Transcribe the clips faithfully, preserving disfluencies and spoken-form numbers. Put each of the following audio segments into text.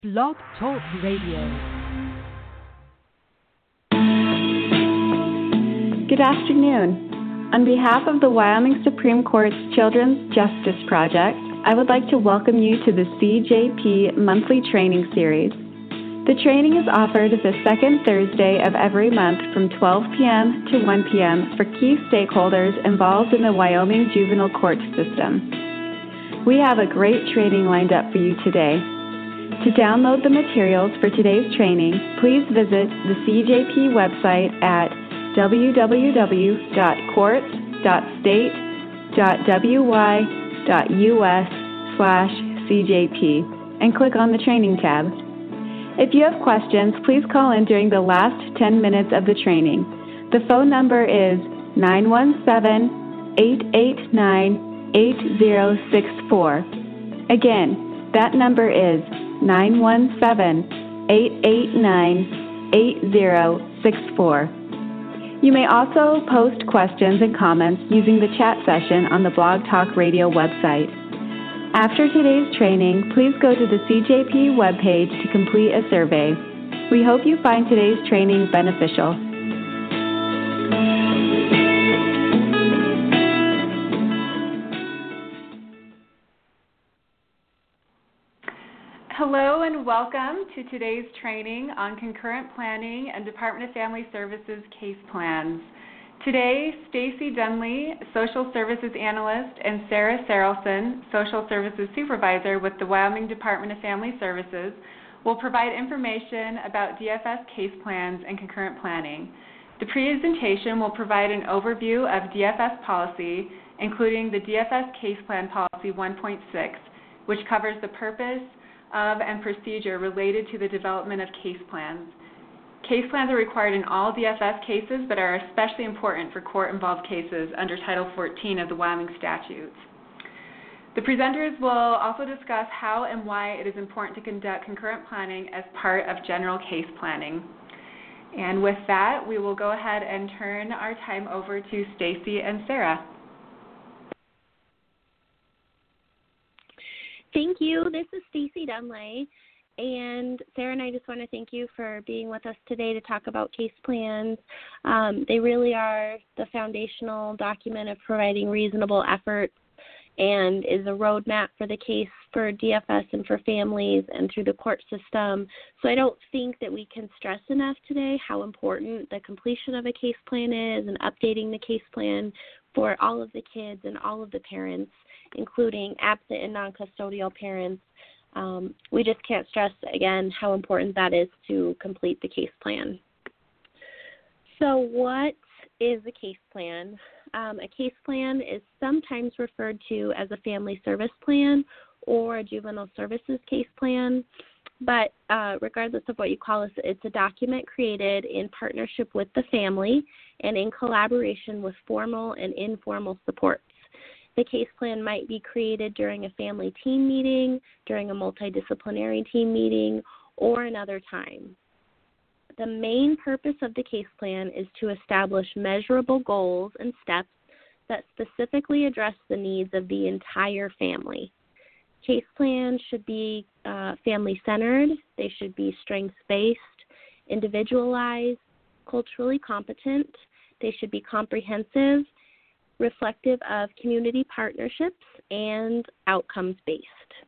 Blog Talk Radio. Good afternoon. On behalf of the Wyoming Supreme Court's Children's Justice Project, I would like to welcome you to the C J P monthly training series. The training is offered the second Thursday of every month from twelve p.m. to one p.m. for key stakeholders involved in the Wyoming juvenile court system. We have a great training lined up for you today. To download the materials for today's training, please visit the C J P website at w w w dot courts dot state dot w y dot u s slash C J P and click on the training tab. If you have questions, please call in during the last ten minutes of the training. The phone number is nine one seven, eight eight nine, eight zero six four. Again, that number is nine one seven, eight eight nine, eight zero six four. You may also post questions and comments using the chat session on the Blog Talk Radio website. After today's training, please go to the C J P webpage to complete a survey. We hope you find today's training beneficial. Hello and welcome to today's training on concurrent planning and Department of Family Services case plans. Today, Stacy Dunley, Social Services Analyst, and Sarah Sarelson, Social Services Supervisor with the Wyoming Department of Family Services, will provide information about D F S case plans and concurrent planning. The presentation will provide an overview of D F S policy, including the D F S Case Plan Policy one point six, which covers the purpose of and procedure related to the development of case plans. Case plans are required in all D F S cases, but are especially important for court-involved cases under Title fourteen of the Wyoming statutes. The presenters will also discuss how and why it is important to conduct concurrent planning as part of general case planning. And with that, we will go ahead and turn our time over to Stacy and Sarah. Thank you. This is Stacy Dunley, and Sarah and I just want to thank you for being with us today to talk about case plans. Um, they really are the foundational document of providing reasonable effort and is a roadmap for the case for D F S and for families and through the court system. So I don't think that we can stress enough today how important the completion of a case plan is and updating the case plan for all of the kids and all of the parents, including absent and non-custodial parents. Um, we just can't stress, again, how important that is to complete the case plan. So what is a case plan? Um, a case plan is sometimes referred to as a family service plan or a juvenile services case plan, but uh, regardless of what you call it, it's a document created in partnership with the family and in collaboration with formal and informal supports. The case plan might be created during a family team meeting, during a multidisciplinary team meeting, or another time. The main purpose of the case plan is to establish measurable goals and steps that specifically address the needs of the entire family. Case plans should be uh, family-centered, they should be strengths-based, individualized, culturally competent, they should be comprehensive, reflective of community partnerships, and outcomes-based.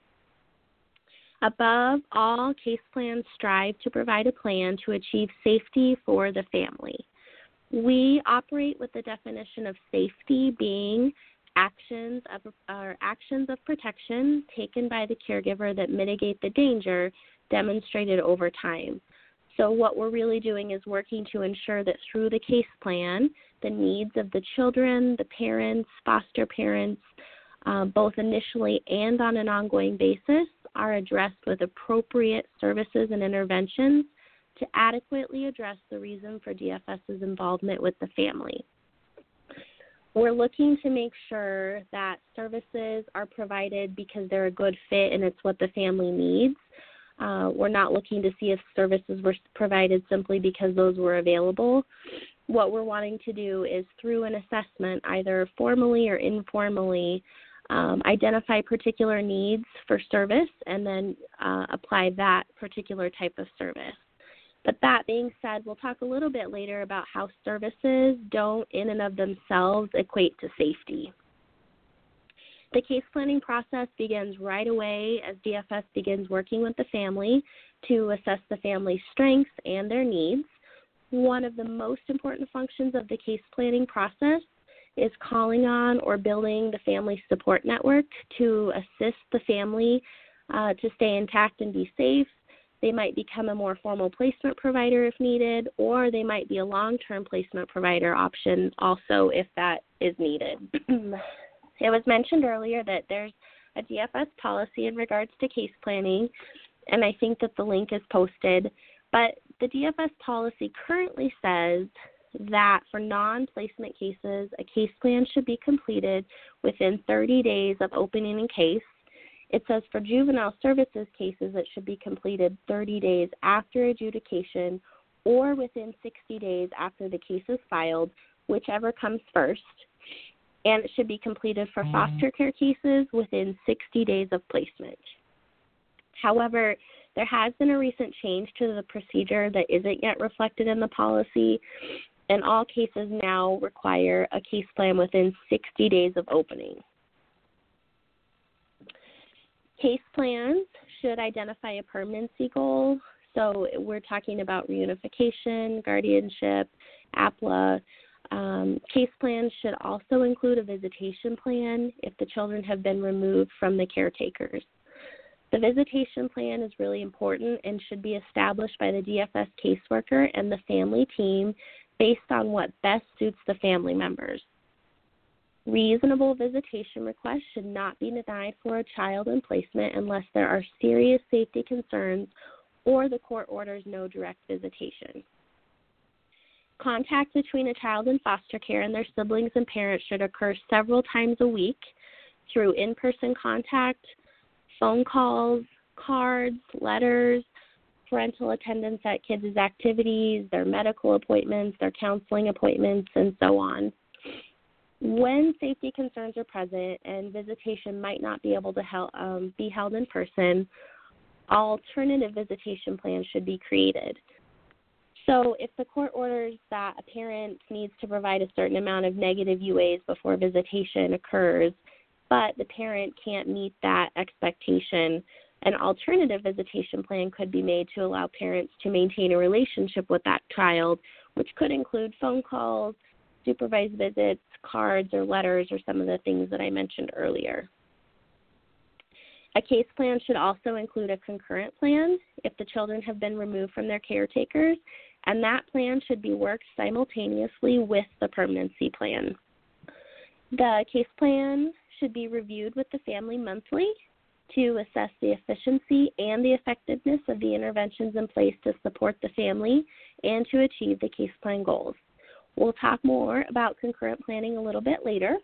Above all, case plans strive to provide a plan to achieve safety for the family. We operate with the definition of safety being actions of, or actions of protection taken by the caregiver that mitigate the danger demonstrated over time. So what we're really doing is working to ensure that through the case plan, the needs of the children, the parents, foster parents, uh, both initially and on an ongoing basis, are addressed with appropriate services and interventions to adequately address the reason for D F S's involvement with the family. We're looking to make sure that services are provided because they're a good fit and it's what the family needs. Uh, we're not looking to see if services were provided simply because those were available. What we're wanting to do is through an assessment, either formally or informally, um, identify particular needs for service, and then uh, apply that particular type of service. But that being said, we'll talk a little bit later about how services don't in and of themselves equate to safety. The case planning process begins right away as D F S begins working with the family to assess the family's strengths and their needs. One of the most important functions of the case planning process is calling on or building the family support network to assist the family uh, to stay intact and be safe. They might become a more formal placement provider if needed, or they might be a long-term placement provider option also if that is needed. It was mentioned earlier that there's a D F S policy in regards to case planning, and I think that the link is posted. But the D F S policy currently says that for non-placement cases, a case plan should be completed within thirty days of opening a case. It says for juvenile services cases, it should be completed thirty days after adjudication or within sixty days after the case is filed, whichever comes first. And it should be completed for foster care cases within sixty days of placement. However, there has been a recent change to the procedure that isn't yet reflected in the policy, and all cases now require a case plan within sixty days of opening. Case plans should identify a permanency goal. So we're talking about reunification, guardianship, A P L A. Um, case plans should also include a visitation plan if the children have been removed from the caretakers. The visitation plan is really important and should be established by the D F S caseworker and the family team based on what best suits the family members. Reasonable visitation requests should not be denied for a child in placement unless there are serious safety concerns or the court orders no direct visitation. Contact between a child in foster care and their siblings and parents should occur several times a week through in-person contact, phone calls, cards, letters, parental attendance at kids' activities, their medical appointments, their counseling appointments, and so on. When safety concerns are present and visitation might not be able to hel- um, be held in person, alternative visitation plans should be created. So if the court orders that a parent needs to provide a certain amount of negative U As before visitation occurs, but the parent can't meet that expectation, an alternative visitation plan could be made to allow parents to maintain a relationship with that child, which could include phone calls, supervised visits, cards or letters, or some of the things that I mentioned earlier. A case plan should also include a concurrent plan if the children have been removed from their caretakers, and that plan should be worked simultaneously with the permanency plan. The case plan should be reviewed with the family monthly to assess the efficiency and the effectiveness of the interventions in place to support the family and to achieve the case plan goals. We'll talk more about concurrent planning a little bit later.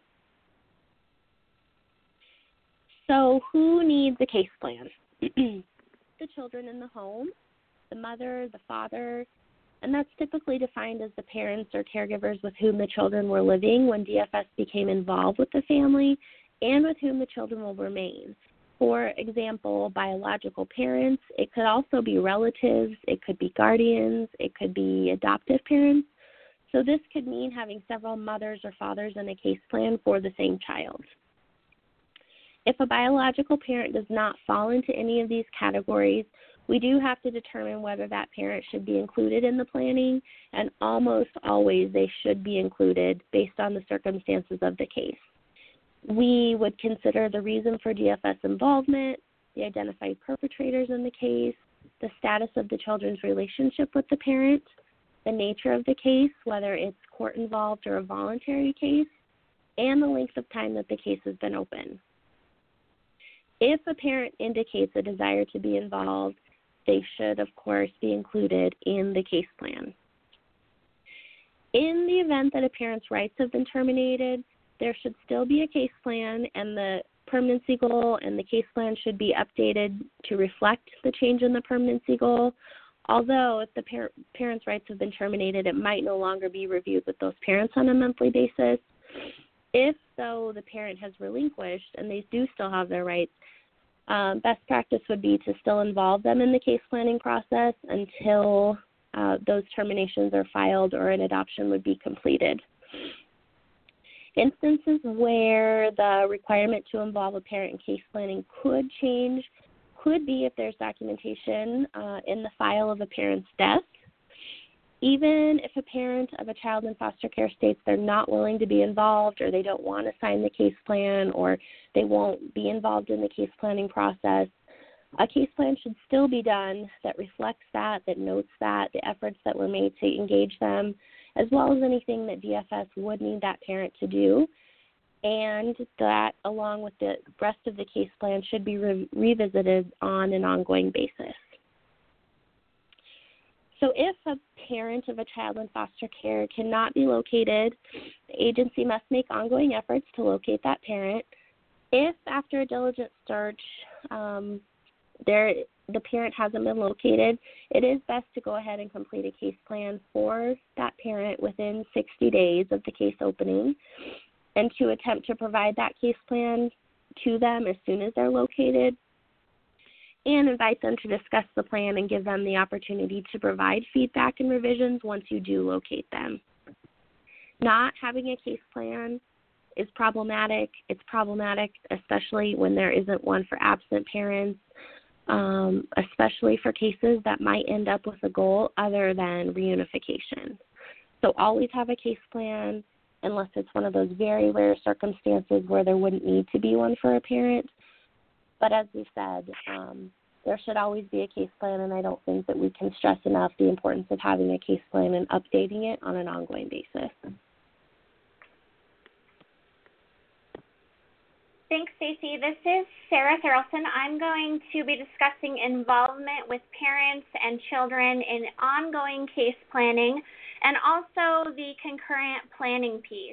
So who needs a case plan? The children in the home, the mother, the father, and that's typically defined as the parents or caregivers with whom the children were living when D F S became involved with the family and with whom the children will remain. For example, biological parents. It could also be relatives. It could be guardians. It could be adoptive parents. So this could mean having several mothers or fathers in a case plan for the same child. If a biological parent does not fall into any of these categories, we do have to determine whether that parent should be included in the planning, and almost always they should be included based on the circumstances of the case. We would consider the reason for D F S involvement, the identified perpetrators in the case, the status of the children's relationship with the parent, the nature of the case, whether it's court-involved or a voluntary case, and the length of time that the case has been open. If a parent indicates a desire to be involved, they should, of course, be included in the case plan. In the event that a parent's rights have been terminated, there should still be a case plan, and the permanency goal and the case plan should be updated to reflect the change in the permanency goal. Although if the par- parent's rights have been terminated, it might no longer be reviewed with those parents on a monthly basis. If, though, the parent has relinquished and they do still have their rights, um, best practice would be to still involve them in the case planning process until uh, those terminations are filed or an adoption would be completed. Instances where the requirement to involve a parent in case planning could change could be if there's documentation uh, in the file of a parent's death. Even if a parent of a child in foster care states they're not willing to be involved, or they don't want to sign the case plan, or they won't be involved in the case planning process, a case plan should still be done that reflects that, that notes that, the efforts that were made to engage them, as well as anything that D F S would need that parent to do, and that, along with the rest of the case plan, should be re- revisited on an ongoing basis. So if a parent of a child in foster care cannot be located, the agency must make ongoing efforts to locate that parent. If, after a diligent search, um, there the parent hasn't been located, it is best to go ahead and complete a case plan for that parent within sixty days of the case opening, and to attempt to provide that case plan to them as soon as they're located, and invite them to discuss the plan and give them the opportunity to provide feedback and revisions once you do locate them. Not having a case plan is problematic. It's problematic especially when there isn't one for absent parents, um, especially for cases that might end up with a goal other than reunification. So always have a case plan, unless it's one of those very rare circumstances where there wouldn't need to be one for a parent. But as we said, um, there should always be a case plan, and I don't think that we can stress enough the importance of having a case plan and updating it on an ongoing basis. Thanks, Stacey. This is Sarah Tharrelson. I'm going to be discussing involvement with parents and children in ongoing case planning and also the concurrent planning piece.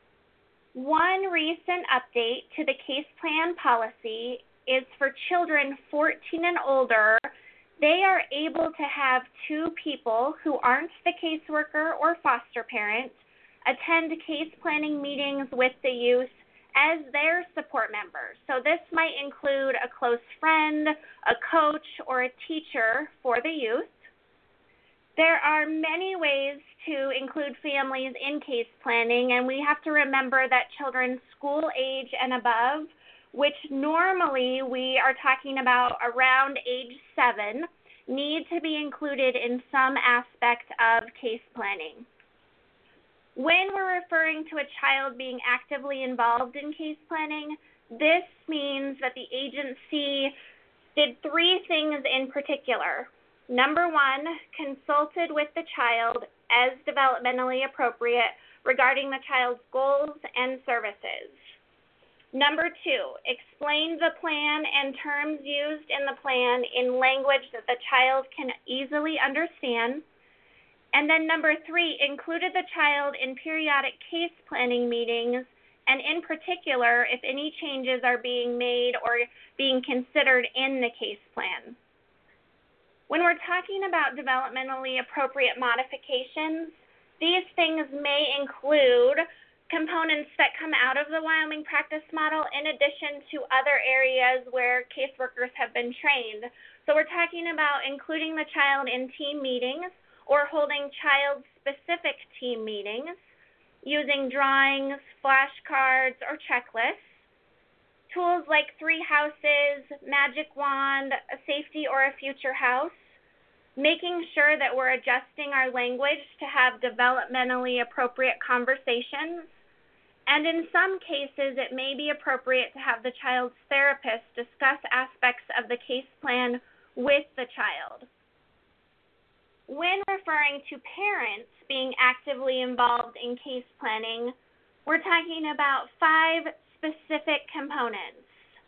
One recent update to the case plan policy is for children fourteen and older. They are able to have two people who aren't the caseworker or foster parent attend case planning meetings with the youth as their support members. So this might include a close friend, a coach, or a teacher for the youth. There are many ways to include families in case planning, and we have to remember that children school age and above, which normally we are talking about around age seven, need to be included in some aspect of case planning. When we're referring to a child being actively involved in case planning, this means that the agency did three things in particular. Number one, consulted with the child as developmentally appropriate regarding the child's goals and services. Number two, explained the plan and terms used in the plan in language that the child can easily understand. And then number three, included the child in periodic case planning meetings, and in particular, if any changes are being made or being considered in the case plan. When we're talking about developmentally appropriate modifications, these things may include components that come out of the Wyoming practice model in addition to other areas where caseworkers have been trained. So we're talking about including the child in team meetings or holding child-specific team meetings, using drawings, flashcards, or checklists, tools like three houses, magic wand, a safety or a future house, making sure that we're adjusting our language to have developmentally appropriate conversations, and in some cases it may be appropriate to have the child's therapist discuss aspects of the case plan with the child. When referring to parents being actively involved in case planning, we're talking about five specific components.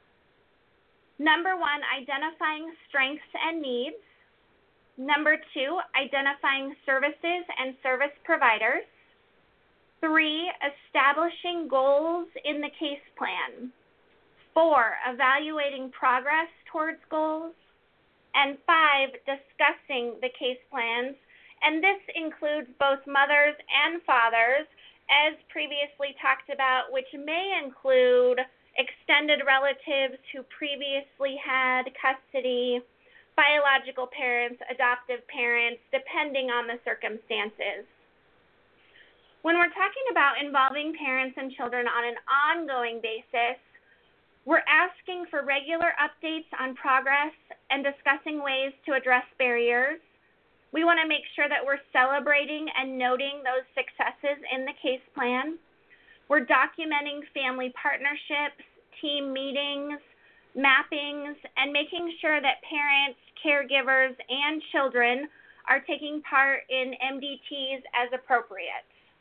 Number one, identifying strengths and needs. Number two, identifying services and service providers. Three, establishing goals in the case plan. Four, evaluating progress towards goals. And five, discussing the case plans, and this includes both mothers and fathers, as previously talked about, which may include extended relatives who previously had custody, biological parents, adoptive parents, depending on the circumstances. When we're talking about involving parents and children on an ongoing basis, we're asking for regular updates on progress and discussing ways to address barriers. We want to make sure that we're celebrating and noting those successes in the case plan. We're documenting family partnerships, team meetings, mappings, and making sure that parents, caregivers, and children are taking part in M D Ts as appropriate.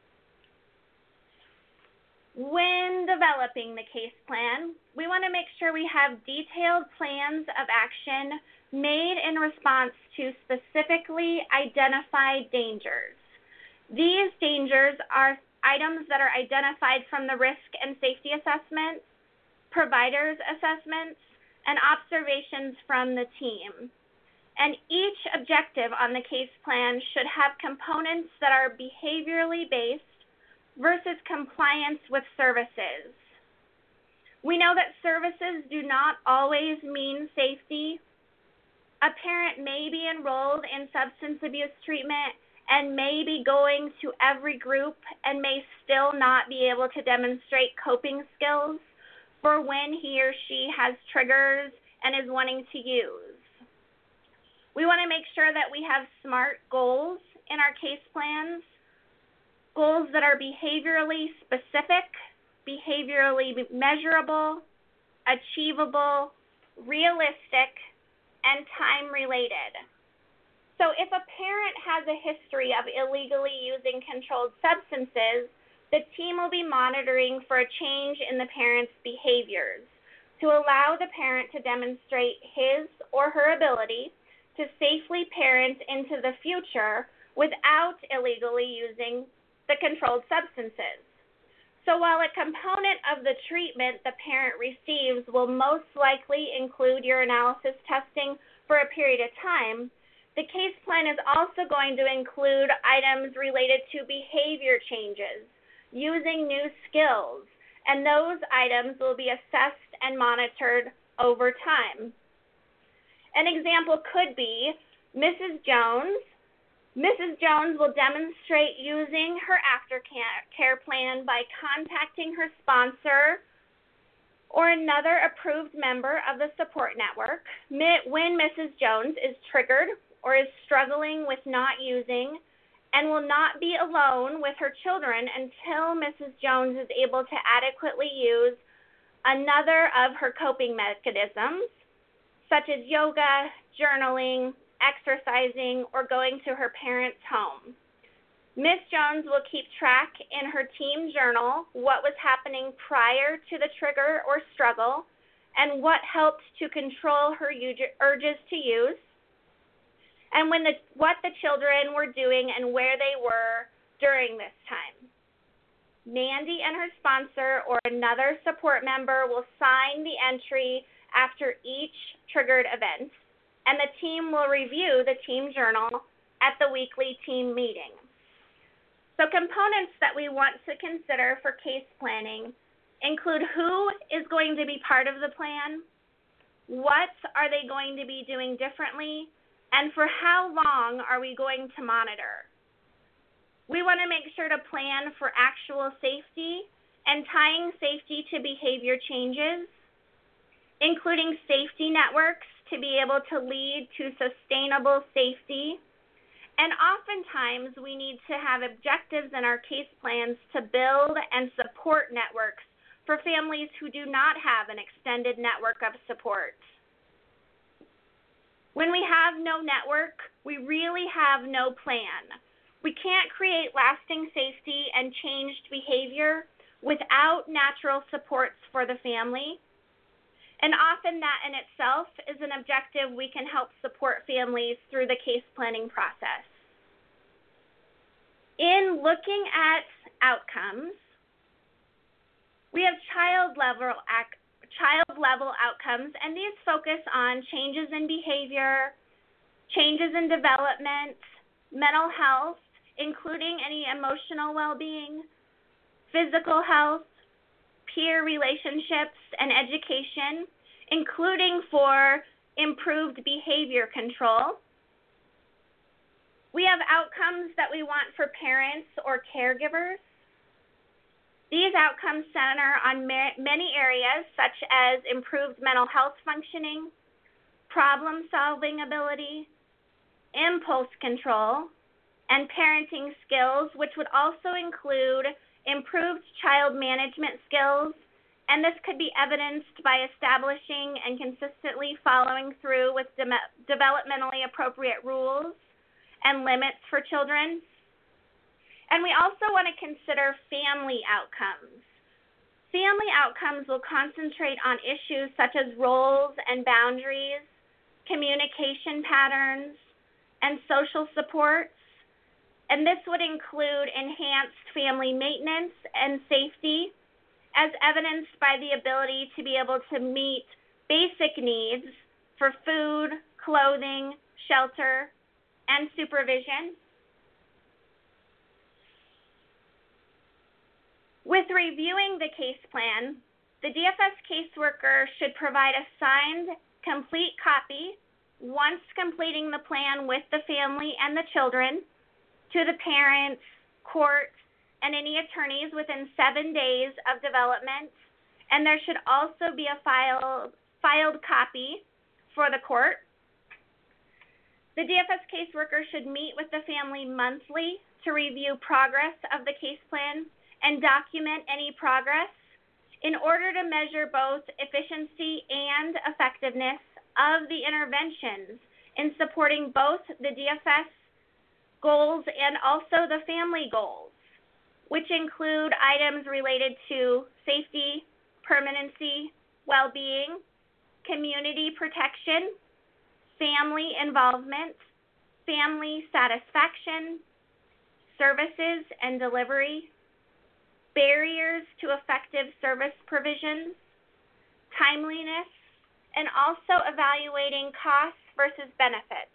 When developing the case plan, we want to make sure we have detailed plans of action made in response to specifically identified dangers. These dangers are items that are identified from the risk and safety assessment, providers' assessments, and observations from the team. And each objective on the case plan should have components that are behaviorally based versus compliance with services. We know that services do not always mean safety. A parent may be enrolled in substance abuse treatment and may be going to every group and may still not be able to demonstrate coping skills for when he or she has triggers and is wanting to use. We want to make sure that we have SMART goals in our case plans, goals that are behaviorally specific, behaviorally measurable, achievable, realistic, and time-related. So if a parent has a history of illegally using controlled substances, the team will be monitoring for a change in the parent's behaviors to allow the parent to demonstrate his or her ability to safely parent into the future without illegally using the controlled substances. So while a component of the treatment the parent receives will most likely include urinalysis testing for a period of time, the case plan is also going to include items related to behavior changes, using new skills, and those items will be assessed and monitored over time. An example could be Missus Jones Missus Jones will demonstrate using her aftercare plan by contacting her sponsor or another approved member of the support network when Missus Jones is triggered or is struggling with not using, and will not be alone with her children until Missus Jones is able to adequately use another of her coping mechanisms, such as yoga, journaling, exercising, or going to her parents' home. Miz Jones will keep track in her team journal what was happening prior to the trigger or struggle and what helped to control her urges to use, and when the, what the children were doing and where they were during this time. Mandy and her sponsor or another support member will sign the entry after each triggered event, and the team will review the team journal at the weekly team meeting. So components that we want to consider for case planning include who is going to be part of the plan, what are they going to be doing differently, and for how long are we going to monitor. We want to make sure to plan for actual safety and tying safety to behavior changes, including safety networks to be able to lead to sustainable safety. And oftentimes we need to have objectives in our case plans to build and support networks for families who do not have an extended network of support. When we have no network, we really have no plan. We can't create lasting safety and changed behavior without natural supports for the family. And often that in itself is an objective we can help support families through the case planning process. In looking at outcomes, we have child level, child level outcomes, and these focus on changes in behavior, changes in development, mental health, including any emotional well-being, physical health, peer relationships, and education, including for improved behavior control. We have outcomes that we want for parents or caregivers. These outcomes center on ma- many areas such as improved mental health functioning, problem-solving ability, impulse control, and parenting skills, which would also include improved child management skills, and this could be evidenced by establishing and consistently following through with de- developmentally appropriate rules and limits for children. And we also want to consider family outcomes. Family outcomes will concentrate on issues such as roles and boundaries, communication patterns, and social supports. And this would include enhanced family maintenance and safety, as evidenced by the ability to be able to meet basic needs for food, clothing, shelter, and supervision. With reviewing the case plan, the D F S caseworker should provide a signed, complete copy once completing the plan with the family and the children to the parents, court, and any attorneys within seven days of development, and there should also be a file, filed copy for the court. The D F S caseworker should meet with the family monthly to review progress of the case plan and document any progress in order to measure both efficiency and effectiveness of the interventions in supporting both the D F S goals and also the family goals, which include items related to safety, permanency, well-being, community protection, family involvement, family satisfaction, services and delivery, barriers to effective service provisions, timeliness, and also evaluating costs versus benefits.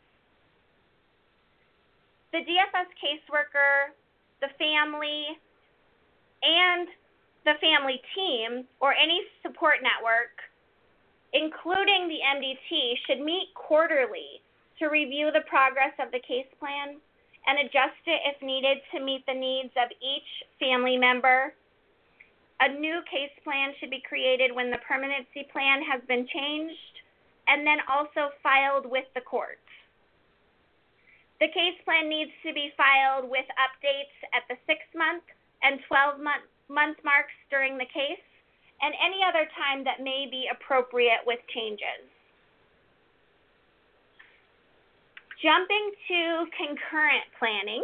The D F S caseworker, the family, and the family team, or any support network, including the M D T, should meet quarterly to review the progress of the case plan and adjust it if needed to meet the needs of each family member. A new case plan should be created when the permanency plan has been changed and then also filed with the court. The case plan needs to be filed with updates at the six-month and twelve-month month marks during the case and any other time that may be appropriate with changes. Jumping to concurrent planning,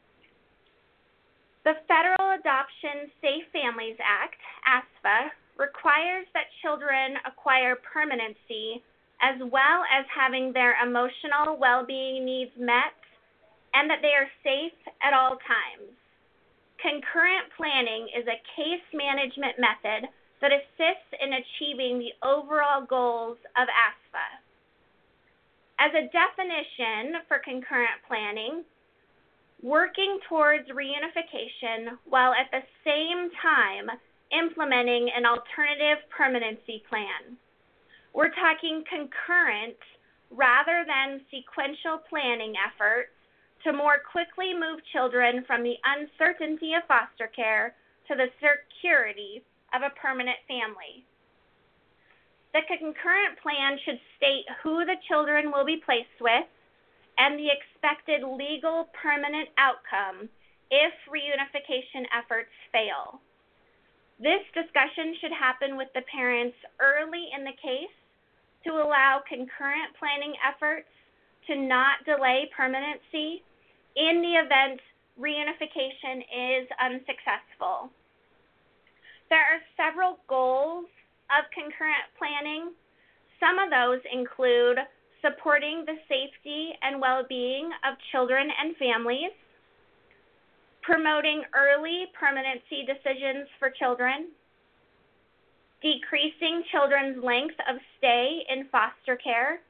the Federal Adoption Safe Families Act, A S F A, requires that children acquire permanency as well as having their emotional well-being needs met and that they are safe at all times. Concurrent planning is a case management method that assists in achieving the overall goals of A S F A. As a definition for concurrent planning, working towards reunification while at the same time implementing an alternative permanency plan. We're talking concurrent rather than sequential planning efforts to more quickly move children from the uncertainty of foster care to the security of a permanent family. The concurrent plan should state who the children will be placed with and the expected legal permanent outcome if reunification efforts fail. This discussion should happen with the parents early in the case to allow concurrent planning efforts to not delay permanency in the event reunification is unsuccessful. There are several goals of concurrent planning. Some of those include supporting the safety and well-being of children and families, promoting early permanency decisions for children, decreasing children's length of stay in foster care,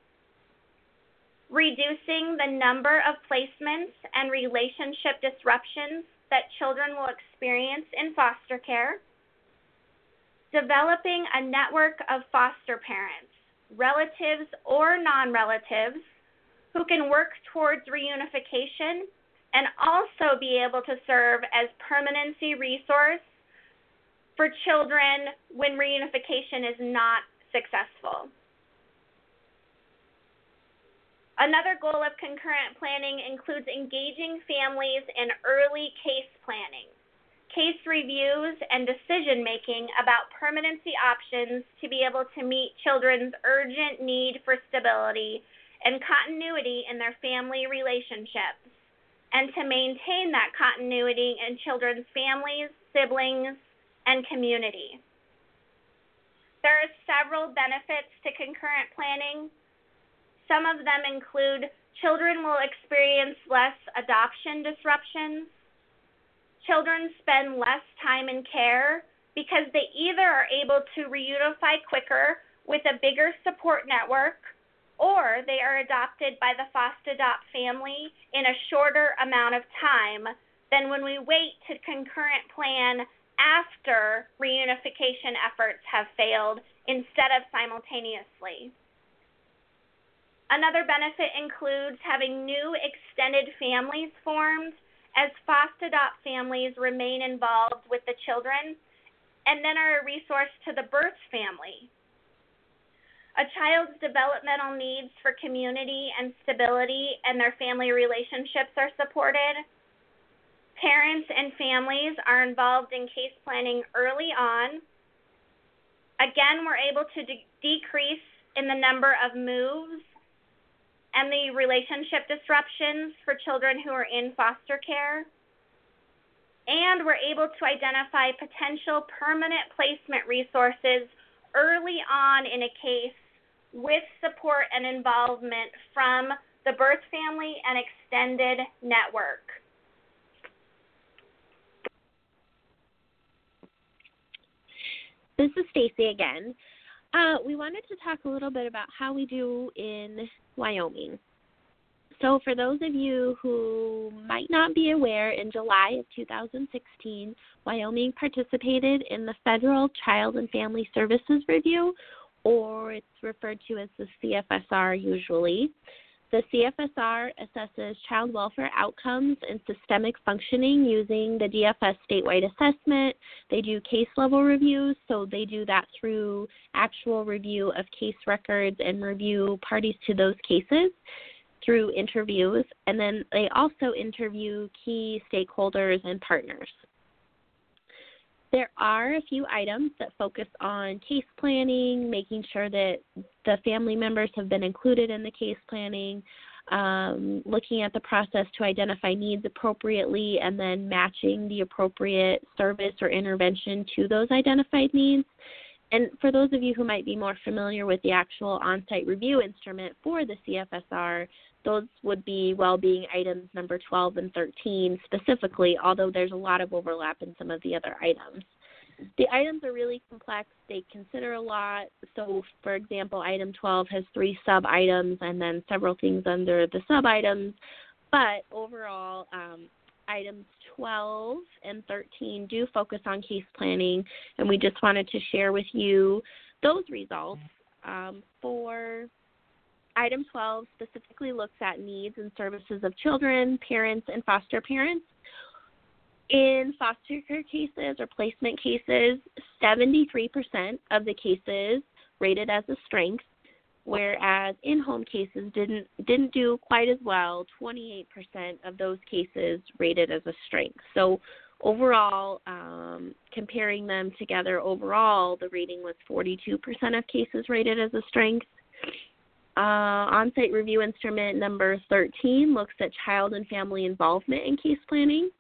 reducing the number of placements and relationship disruptions that children will experience in foster care, developing a network of foster parents, relatives or non-relatives, who can work towards reunification and also be able to serve as permanency resource for children when reunification is not successful. Another goal of concurrent planning includes engaging families in early case planning, case reviews, and decision-making about permanency options to be able to meet children's urgent need for stability and continuity in their family relationships, and to maintain that continuity in children's families, siblings, and community. There are several benefits to concurrent planning. Some of them include children will experience less adoption disruptions. Children spend less time in care because they either are able to reunify quicker with a bigger support network, or they are adopted by the FOST-adopt family in a shorter amount of time than when we wait to concurrent plan after reunification efforts have failed instead of simultaneously. Another benefit includes having new extended families formed as FOST-adopt families remain involved with the children and then are a resource to the birth family. A child's developmental needs for community and stability and their family relationships are supported. Parents and families are involved in case planning early on. Again, we're able to de- decrease in the number of moves and the relationship disruptions for children who are in foster care. And we're able to identify potential permanent placement resources early on in a case with support and involvement from the birth family and extended network. This is Stacy again. Uh, we wanted to talk a little bit about how we do in Wyoming. So for those of you who might not be aware, in July of two thousand sixteen, Wyoming participated in the Federal Child and Family Services Review, or it's referred to as the C F S R usually. The C F S R assesses child welfare outcomes and systemic functioning using the D F S statewide assessment. They do case level reviews, so they do that through actual review of case records and review parties to those cases through interviews. And then they also interview key stakeholders and partners. There are a few items that focus on case planning, making sure that the family members have been included in the case planning, um, looking at the process to identify needs appropriately, and then matching the appropriate service or intervention to those identified needs. And for those of you who might be more familiar with the actual on-site review instrument for the C F S R, those would be well-being items number twelve and thirteen specifically, although there's a lot of overlap in some of the other items. The items are really complex. They consider a lot. So, for example, item twelve has three sub-items and then several things under the sub-items. But overall, um, items twelve and thirteen do focus on case planning, and we just wanted to share with you those results. Um, for item twelve specifically looks at needs and services of children, parents, and foster parents. In foster care cases or placement cases, seventy-three percent of the cases rated as a strength, whereas in-home cases didn't didn't do quite as well. twenty-eight percent of those cases rated as a strength. So overall, um, comparing them together overall, the rating was forty-two percent of cases rated as a strength. Uh, on-site review instrument number thirteen looks at child and family involvement in case planning.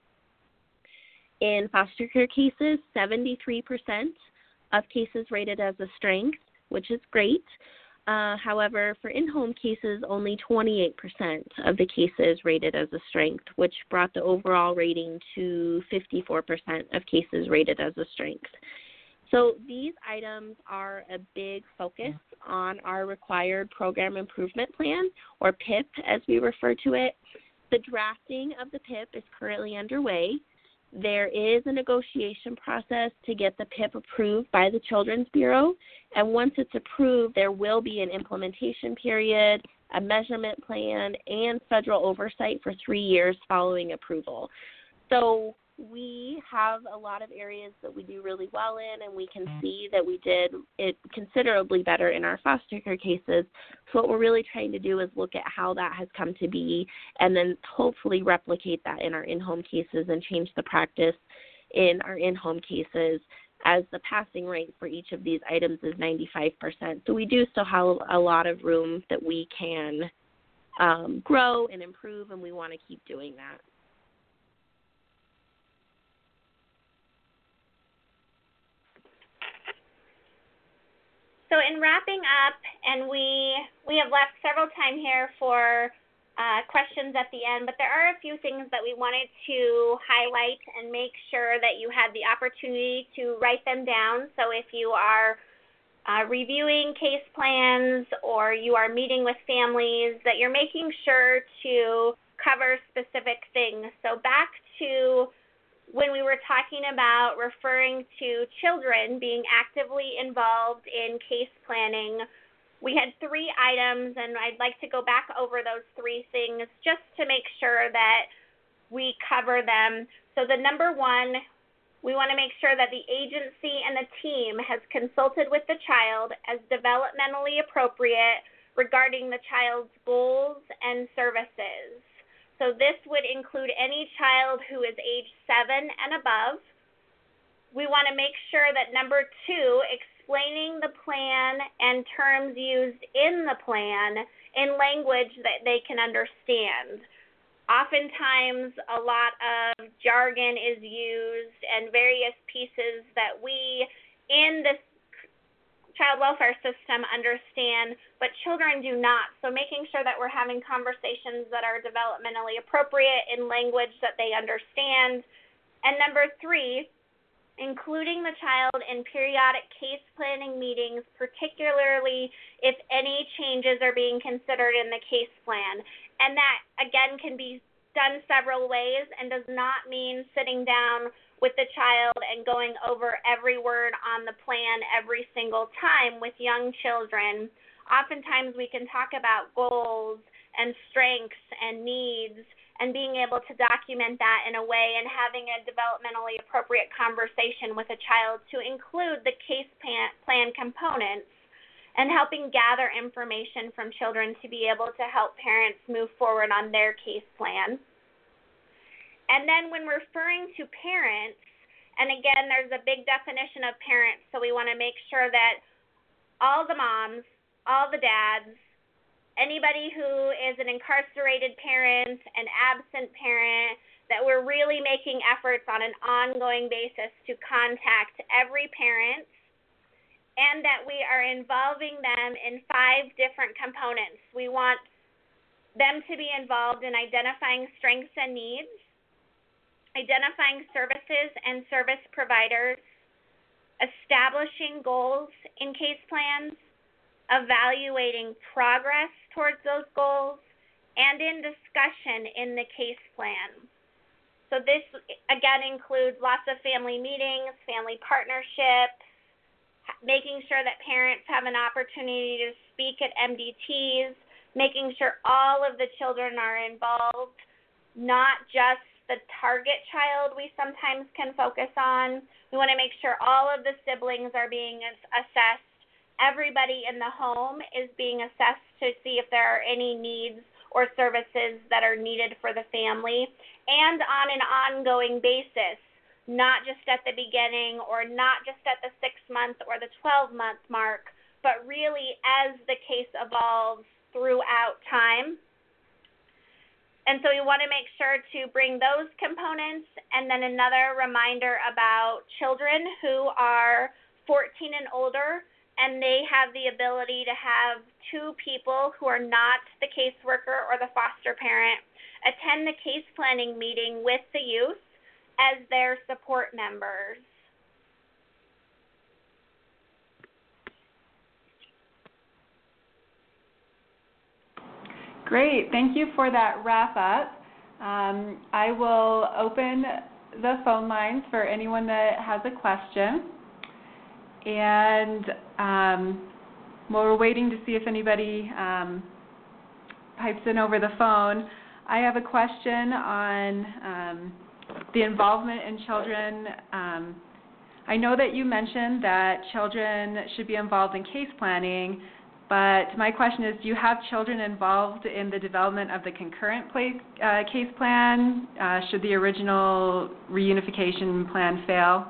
In foster care cases, seventy-three percent of cases rated as a strength, which is great. Uh, however, for in-home cases, only twenty-eight percent of the cases rated as a strength, which brought the overall rating to fifty-four percent of cases rated as a strength. So these items are a big focus on our required program improvement plan, or P I P as we refer to it. The drafting of the P I P is currently underway, There is a negotiation process to get the P I P approved by the Children's Bureau, and once it's approved, there will be an implementation period, a measurement plan, and federal oversight for three years following approval. So we have a lot of areas that we do really well in, and we can see that we did it considerably better in our foster care cases. So what we're really trying to do is look at how that has come to be and then hopefully replicate that in our in-home cases and change the practice in our in-home cases, as the passing rate for each of these items is ninety-five percent. So we do still have a lot of room that we can um, grow and improve, and we want to keep doing that. So in wrapping up, and we we have left several time here for uh, questions at the end, but there are a few things that we wanted to highlight and make sure that you had the opportunity to write them down. So if you are uh, reviewing case plans or you are meeting with families, that you're making sure to cover specific things. So back to when we were talking about referring to children being actively involved in case planning, we had three items, and I'd like to go back over those three things just to make sure that we cover them. So the number one, we want to make sure that the agency and the team has consulted with the child as developmentally appropriate regarding the child's goals and services. So this would include any child who is age seven and above. We want to make sure that number two, explaining the plan and terms used in the plan in language that they can understand. Oftentimes, a lot of jargon is used and various pieces that we in this child welfare system understand, but children do not. So making sure that we're having conversations that are developmentally appropriate in language that they understand. And number three, including the child in periodic case planning meetings, particularly if any changes are being considered in the case plan. And that, again, can be done several ways and does not mean sitting down with the child and going over every word on the plan every single time with young children. Oftentimes we can talk about goals and strengths and needs and being able to document that in a way and having a developmentally appropriate conversation with a child to include the case plan components and helping gather information from children to be able to help parents move forward on their case plan. And then when referring to parents, and again, there's a big definition of parents, so we want to make sure that all the moms, all the dads, anybody who is an incarcerated parent, an absent parent, that we're really making efforts on an ongoing basis to contact every parent, and that we are involving them in five different components. We want them to be involved in identifying strengths and needs, identifying services and service providers, establishing goals in case plans, evaluating progress towards those goals, and in discussion in the case plan. So this, again, includes lots of family meetings, family partnerships, making sure that parents have an opportunity to speak at M D Ts, making sure all of the children are involved, not just the target child we sometimes can focus on. We want to make sure all of the siblings are being assessed. Everybody in the home is being assessed to see if there are any needs or services that are needed for the family, and on an ongoing basis, not just at the beginning or not just at the six-month or the twelve-month mark, but really as the case evolves throughout time. And so we want to make sure to bring those components, and then another reminder about children who are fourteen and older, and they have the ability to have two people who are not the caseworker or the foster parent attend the case planning meeting with the youth as their support members. Great. Thank you for that wrap up. Um, I will open the phone lines for anyone that has a question. And um, while we're waiting to see if anybody um, pipes in over the phone, I have a question on um, the involvement in children. Um, I know that you mentioned that children should be involved in case planning, but my question is, do you have children involved in the development of the concurrent play, uh, case plan? Uh, should the original reunification plan fail?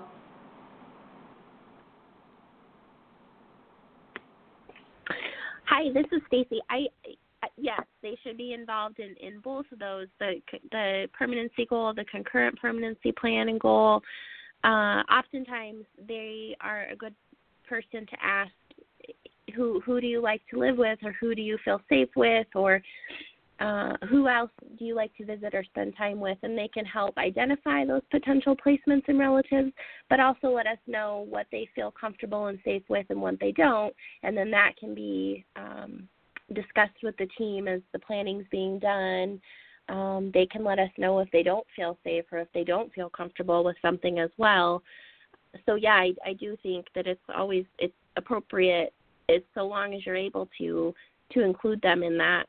Hi, this is Stacy. I yes, they should be involved in, in both of those, the the permanency goal, the concurrent permanency plan and goal. Uh, oftentimes, they are a good person to ask, who who do you like to live with, or who do you feel safe with, or uh, who else do you like to visit or spend time with, and they can help identify those potential placements and relatives, but also let us know what they feel comfortable and safe with and what they don't, and then that can be um, discussed with the team as the planning's being done. Um, they can let us know if they don't feel safe or if they don't feel comfortable with something as well. So yeah, I, I do think that it's always it's appropriate, is so long as you're able to to include them in that.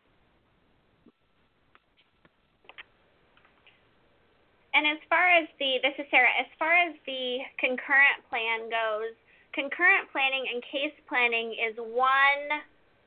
And as far as the, this is Sarah, as far as the concurrent plan goes, concurrent planning and case planning is one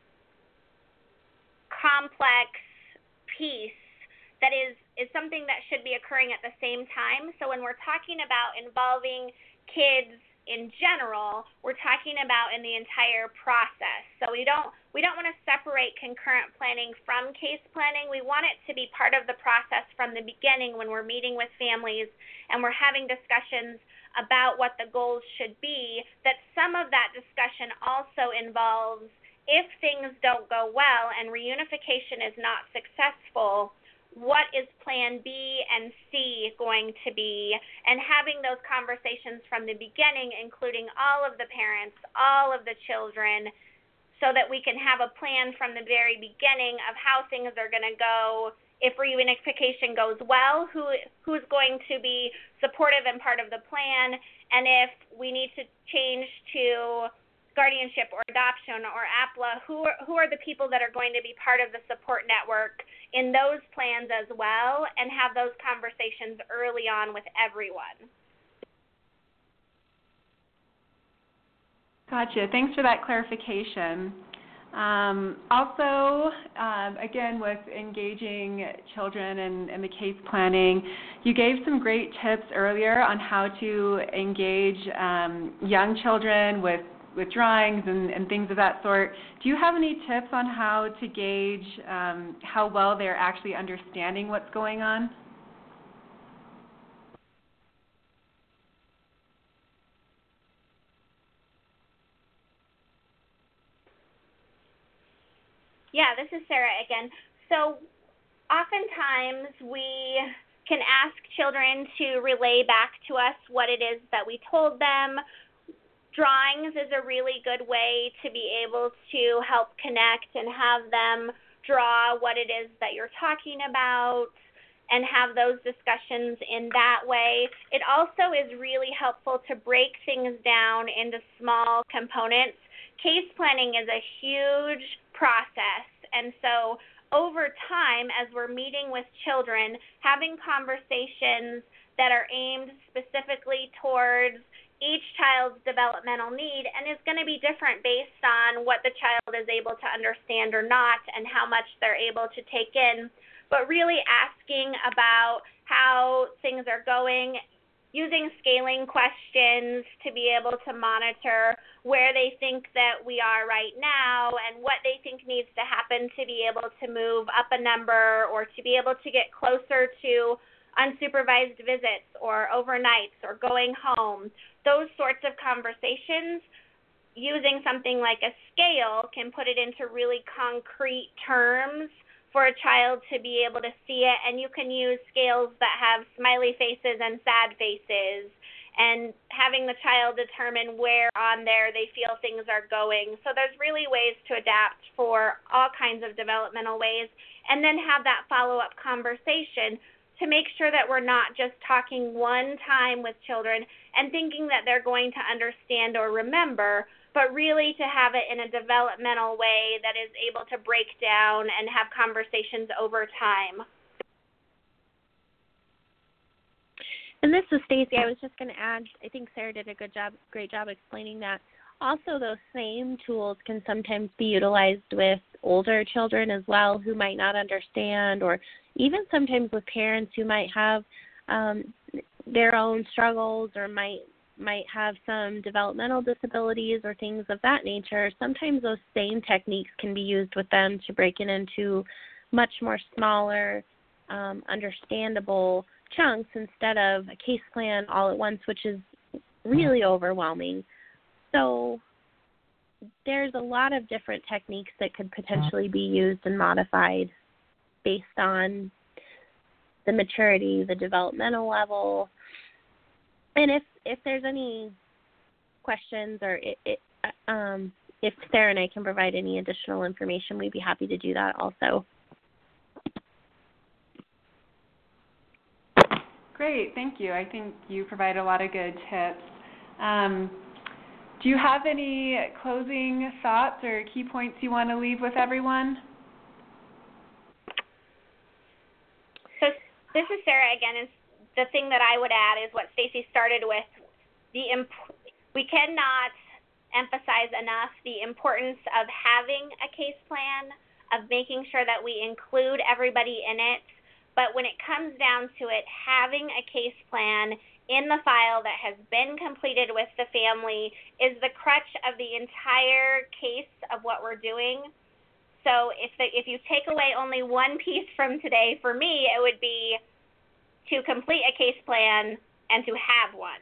complex piece that is, is something that should be occurring at the same time. So when we're talking about involving kids in general, we're talking about in the entire process. So we don't we don't want to separate concurrent planning from case planning. We want it to be part of the process from the beginning when we're meeting with families and we're having discussions about what the goals should be, that some of that discussion also involves, if things don't go well and reunification is not successful, what is plan B and C going to be, and having those conversations from the beginning, including all of the parents, all of the children, so that we can have a plan from the very beginning of how things are going to go. If reunification goes well, who who's going to be supportive and part of the plan, and if we need to change to guardianship or adoption or A P L A, who are, who are the people that are going to be part of the support network in those plans as well, and have those conversations early on with everyone. Gotcha. Thanks for that clarification. Um, also, um, again, with engaging children in, in the case planning, you gave some great tips earlier on how to engage um, young children with with drawings and, and things of that sort. Do you have any tips on how to gauge um, how well they're actually understanding what's going on? Yeah, this is Sarah again. So oftentimes we can ask children to relay back to us what it is that we told them. Drawings is a really good way to be able to help connect and have them draw what it is that you're talking about and have those discussions in that way. It also is really helpful to break things down into small components. Case planning is a huge process, and so over time, as we're meeting with children, having conversations that are aimed specifically towards each child's developmental need, and is going to be different based on what the child is able to understand or not and how much they're able to take in, but really asking about how things are going, using scaling questions to be able to monitor where they think that we are right now and what they think needs to happen to be able to move up a number or to be able to get closer to unsupervised visits or overnights or going home. Those sorts of conversations, using something like a scale, can put it into really concrete terms for a child to be able to see it. And you can use scales that have smiley faces and sad faces, and having the child determine where on there they feel things are going. So there's really ways to adapt for all kinds of developmental ways, and then have that follow-up conversation to to make sure that we're not just talking one time with children and thinking that they're going to understand or remember, but really to have it in a developmental way that is able to break down and have conversations over time. And this is Stacy. I was just going to add, I think Sarah did a good job, great job explaining that. Also, those same tools can sometimes be utilized with older children as well who might not understand, or even sometimes with parents who might have um, their own struggles or might might have some developmental disabilities or things of that nature. Sometimes those same techniques can be used with them to break it into much more smaller, um, understandable chunks instead of a case plan all at once, which is really overwhelming. So there's a lot of different techniques that could potentially be used and modified based on the maturity, the developmental level. And if, if there's any questions or it, it, um, if Sarah and I can provide any additional information, we'd be happy to do that also. Great, thank you. I think you provide a lot of good tips. Um, do you have any closing thoughts or key points you want to leave with everyone? So this is Sarah again, and the thing that I would add is what Stacy started with. The imp- we cannot emphasize enough the importance of having a case plan, of making sure that we include everybody in it. But when it comes down to it, having a case plan in the file that has been completed with the family is the crutch of the entire case of what we're doing. So if the, if you take away only one piece from today, for me, it would be to complete a case plan and to have one.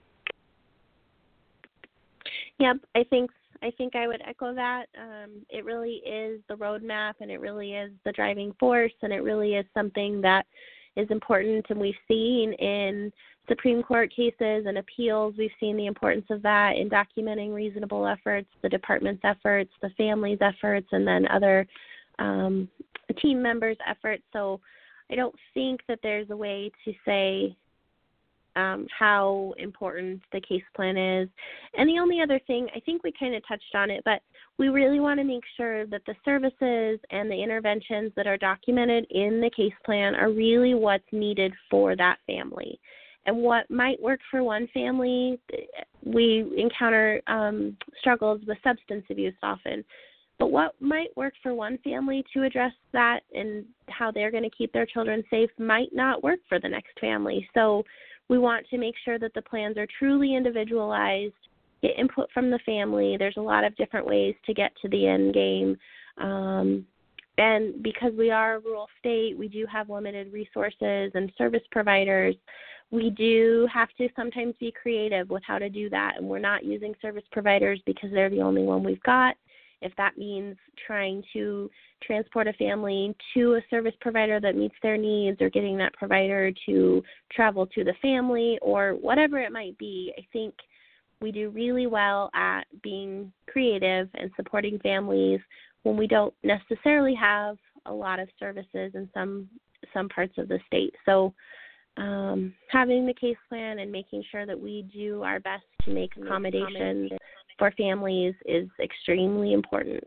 Yep, I think I think I would echo that. Um, it really is the roadmap, and it really is the driving force, and it really is something that is important. And we've seen in Supreme Court cases and appeals, we've seen the importance of that in documenting reasonable efforts, the department's efforts, the family's efforts, and then other um, team members' efforts. So I don't think that there's a way to say Um, how important the case plan is. And the only other thing, I think we kind of touched on it, but we really want to make sure that the services and the interventions that are documented in the case plan are really what's needed for that family. And what might work for one family, we encounter um, struggles with substance abuse often. But what might work for one family to address that and how they're going to keep their children safe might not work for the next family. So we want to make sure that the plans are truly individualized, get input from the family. There's a lot of different ways to get to the end game. Um, and because we are a rural state, we do have limited resources and service providers. We do have to sometimes be creative with how to do that. And we're not using service providers because they're the only one we've got. If that means trying to transport a family to a service provider that meets their needs, or getting that provider to travel to the family, or whatever it might be, I think we do really well at being creative and supporting families when we don't necessarily have a lot of services in some some parts of the state. So um, having the case plan and making sure that we do our best to make accommodations for families is extremely important.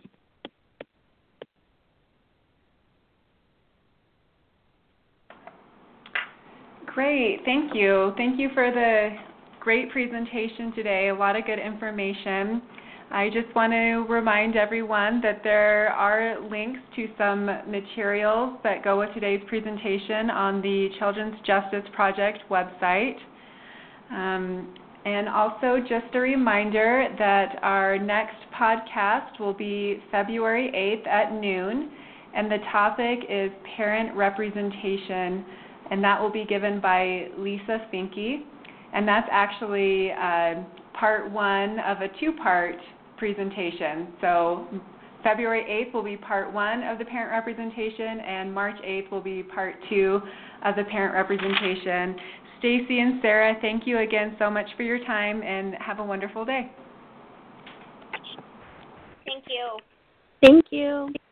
Great, thank you. Thank you for the great presentation today, a lot of good information. I just want to remind everyone that there are links to some materials that go with today's presentation on the Children's Justice Project website. Um, And also just a reminder that our next podcast will be February eighth at noon, and the topic is parent representation, and that will be given by Lisa Finke, and that's actually uh, part one of a two-part presentation. So February eighth will be part one of the parent representation, and March eighth will be part two of the parent representation. Stacy and Sarah, thank you again so much for your time, and have a wonderful day. Thank you. Thank you.